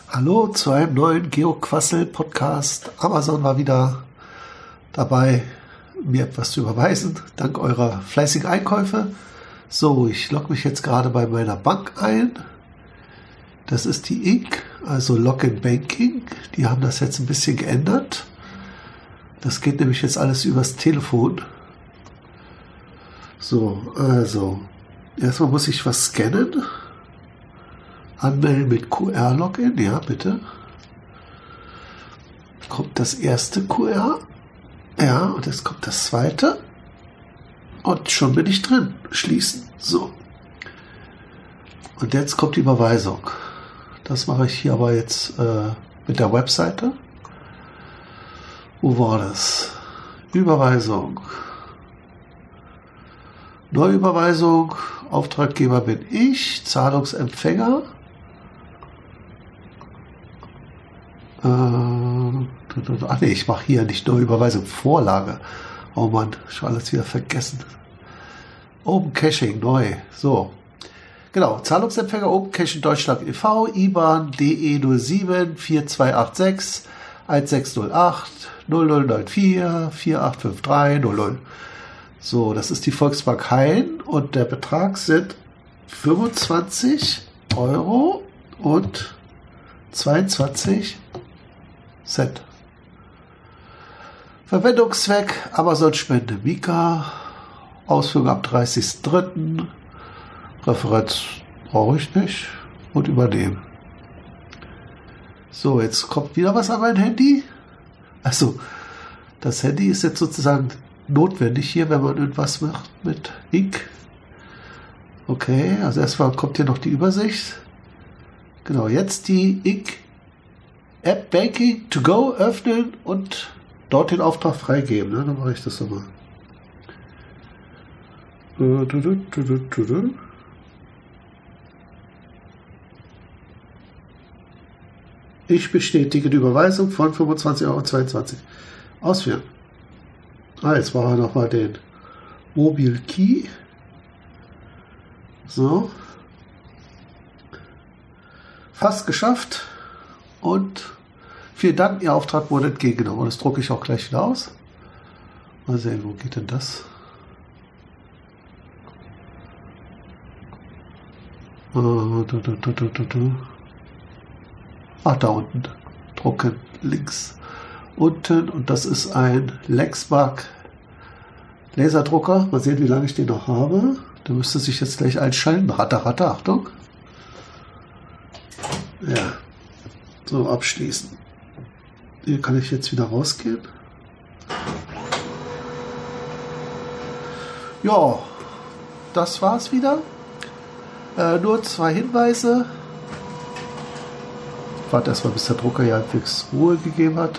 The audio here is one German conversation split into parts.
Hallo zu einem neuen Geoquassel-Podcast. Amazon war wieder dabei, mir etwas zu überweisen, dank eurer fleißigen Einkäufe. So, ich logge mich jetzt gerade bei meiner Bank ein. Das ist die Inc., also Login Banking. Die haben das jetzt ein bisschen geändert. Das geht nämlich jetzt alles übers Telefon. So, also, erstmal muss ich was scannen. Anmelden mit QR-Login, ja bitte. Kommt das erste QR. Ja, und jetzt kommt das zweite. Und schon bin ich drin. Schließen. So. Und jetzt kommt die Überweisung. Das mache ich hier aber jetzt mit der Webseite. Wo war das? Überweisung. Neuüberweisung. Auftraggeber bin ich. Zahlungsempfänger. Ach nee, ich mache hier nicht nur Überweisung, Vorlage. Oh Mann, schon alles wieder vergessen. Open Caching, neu. So. Genau, Zahlungsempfänger Open Caching Deutschland e.V., IBAN DE07 4286 1608 0094 4853 00. So, das ist die Volksbank Hein und der Betrag sind 25 Euro und 22 Cent. Verwendungszweck Amazon-Spende Mika. Ausführung ab 30.03. Referenz brauche ich nicht. Und übernehmen. So, jetzt kommt wieder was an mein Handy. Also, das Handy ist jetzt sozusagen notwendig hier, wenn man irgendwas macht mit Inc. Okay, also erstmal kommt hier noch die Übersicht. Genau, jetzt die Inc. App Banking to go öffnen und dort den Auftrag freigeben. Ne? Dann mache ich das nochmal. Ich bestätige die Überweisung von 25,22 Euro. Ausführen. Jetzt machen wir nochmal den Mobile Key. So. Fast geschafft. Und vielen Dank, Ihr Auftrag wurde entgegengenommen. Und das drucke ich auch gleich wieder aus. Mal sehen, wo geht denn das? Da unten. Drucken links unten. Und das ist ein Lexmark Laserdrucker. Mal sehen, wie lange ich den noch habe. Der müsste sich jetzt gleich einschalten. Ratter, Achtung. Ja. So, abschließen. Hier kann ich jetzt wieder rausgehen. Ja, das war's wieder. Nur 2 Hinweise. Ich warte erstmal, bis der Drucker ja halbwegs Ruhe gegeben hat.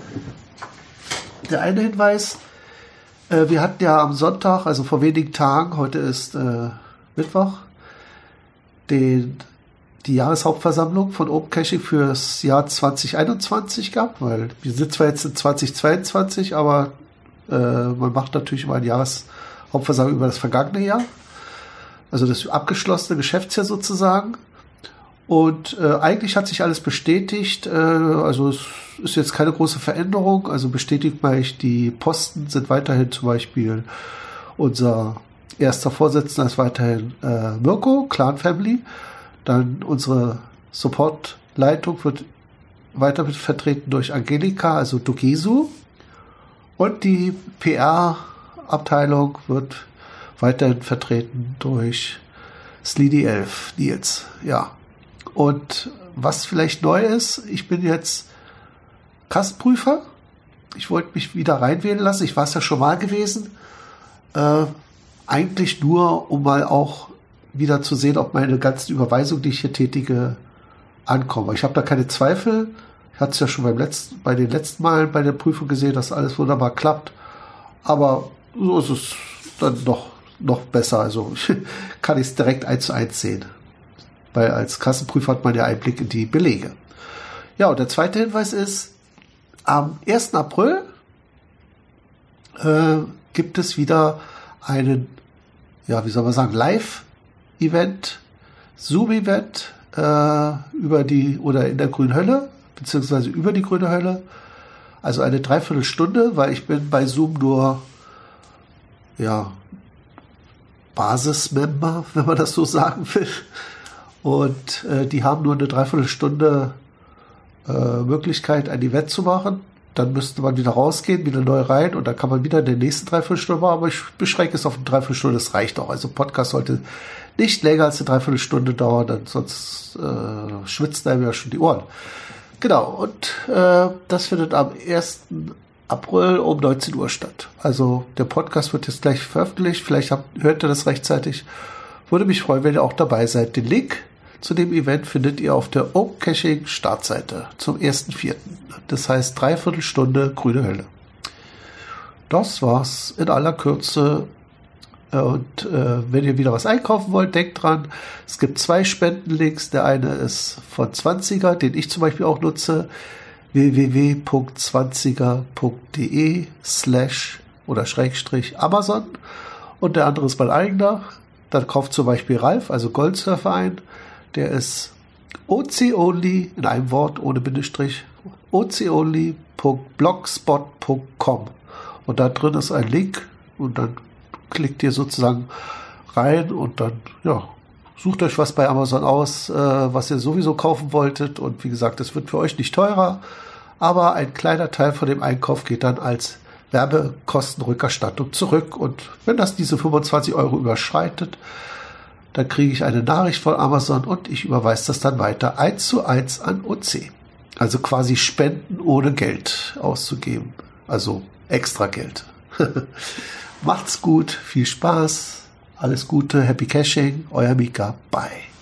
Der eine Hinweis, wir hatten ja am Sonntag, also vor wenigen Tagen, heute ist Mittwoch, die Jahreshauptversammlung von Open Caching fürs Jahr 2021 gab, weil wir sind zwar jetzt in 2022, aber man macht natürlich immer eine Jahreshauptversammlung über das vergangene Jahr, also das abgeschlossene Geschäftsjahr sozusagen. Und eigentlich hat sich alles bestätigt, also es ist jetzt keine große Veränderung, also bestätigt mal ich, die Posten sind weiterhin zum Beispiel unser erster Vorsitzender ist weiterhin Mirko, Clan Family. Dann unsere Support-Leitung wird weiter vertreten durch Angelika, also Dogesu. Und die PR-Abteilung wird weiterhin vertreten durch Sleedy11, Nils. Ja. Und was vielleicht neu ist, ich bin jetzt Kassenprüfer. Ich wollte mich wieder reinwählen lassen. Ich war es ja schon mal gewesen. Eigentlich nur, um mal auch wieder zu sehen, ob meine ganzen Überweisungen, die ich hier tätige, ankommen. Ich habe da keine Zweifel. Ich hatte es ja schon bei den letzten Malen bei der Prüfung gesehen, dass alles wunderbar klappt. Aber so ist es dann noch besser. Also kann ich es direkt 1:1 sehen. Weil als Kassenprüfer hat man ja Einblick in die Belege. Ja, und der zweite Hinweis ist, am 1. April gibt es wieder einen, ja, wie soll man sagen, Live-Event, Zoom-Event über die oder in der grünen Hölle, beziehungsweise über die grüne Hölle. Also eine Dreiviertelstunde, weil ich bin bei Zoom nur Basismember, wenn man das so sagen will. Und die haben nur eine Dreiviertelstunde Möglichkeit, ein Event zu machen. Dann müsste man wieder rausgehen, wieder neu rein und dann kann man wieder in der nächsten Dreiviertelstunde machen, aber ich beschränke es auf eine Dreiviertelstunde, das reicht auch. Also Podcast sollte nicht länger als eine Dreiviertelstunde dauern, denn sonst schwitzt einem ja schon die Ohren. Genau, und das findet am 1. April um 19 Uhr statt. Also der Podcast wird jetzt gleich veröffentlicht, vielleicht hört ihr das rechtzeitig. Würde mich freuen, wenn ihr auch dabei seid. Den Link zu dem Event findet ihr auf der Open Caching Startseite zum 1.4. Das heißt Dreiviertelstunde grüne Hölle. Das war's in aller Kürze. Und wenn ihr wieder was einkaufen wollt, denkt dran, es gibt 2 Spendenlinks. Der eine ist von 20er, den ich zum Beispiel auch nutze, www.20er.de/Amazon. Und der andere ist mein eigener. Da kauft zum Beispiel Ralf, also Goldsurfer ein. Der ist OC-only, in einem Wort, ohne Bindestrich, oconly.blogspot.com. Und da drin ist ein Link und dann klickt ihr sozusagen rein und dann, sucht euch was bei Amazon aus, was ihr sowieso kaufen wolltet. Und wie gesagt, es wird für euch nicht teurer, aber ein kleiner Teil von dem Einkauf geht dann als Werbekostenrückerstattung zurück. Und wenn das diese 25 € überschreitet, dann kriege ich eine Nachricht von Amazon und ich überweise das dann weiter 1:1 an OC. Also quasi Spenden ohne Geld auszugeben. Also extra Geld. Macht's gut, viel Spaß, alles Gute, Happy Caching, euer Mika, bye.